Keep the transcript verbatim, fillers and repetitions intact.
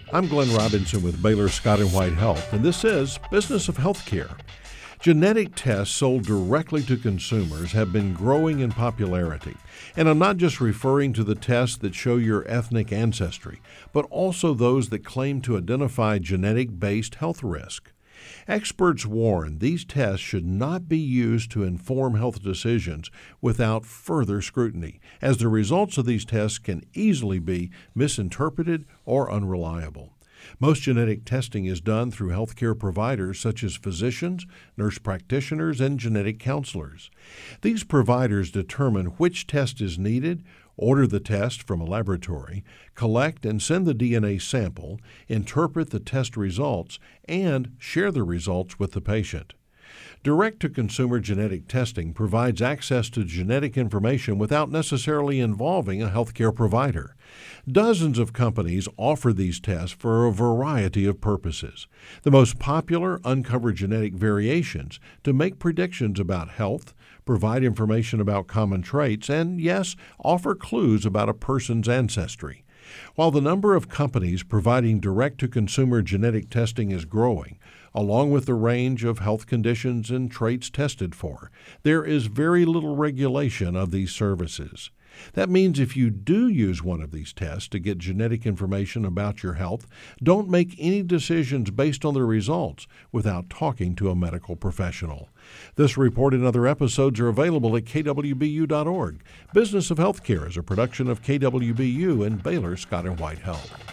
I'm Glenn Robinson with Baylor Scott and White Health, and this is Business of Healthcare. Genetic tests sold directly to consumers have been growing in popularity. And I'm not just referring to the tests that show your ethnic ancestry, but also those that claim to identify genetic-based health risk. Experts warn these tests should not be used to inform health decisions without further scrutiny, as the results of these tests can easily be misinterpreted or unreliable. Most genetic testing is done through healthcare providers such as physicians, nurse practitioners, and genetic counselors. These providers determine which test is needed, order the test from a laboratory, collect and send the D N A sample, interpret the test results, and share the results with the patient. Direct-to-consumer genetic testing provides access to genetic information without necessarily involving a healthcare provider. Dozens of companies offer these tests for a variety of purposes. The most popular uncover genetic variations to make predictions about health, provide information about common traits, and, yes, offer clues about a person's ancestry. While the number of companies providing direct-to-consumer genetic testing is growing, along with the range of health conditions and traits tested for, there is very little regulation of these services. That means if you do use one of these tests to get genetic information about your health, don't make any decisions based on the results without talking to a medical professional. This report and other episodes are available at K W B U dot org. Business of Healthcare is a production of K W B U and Baylor Scott and White Health.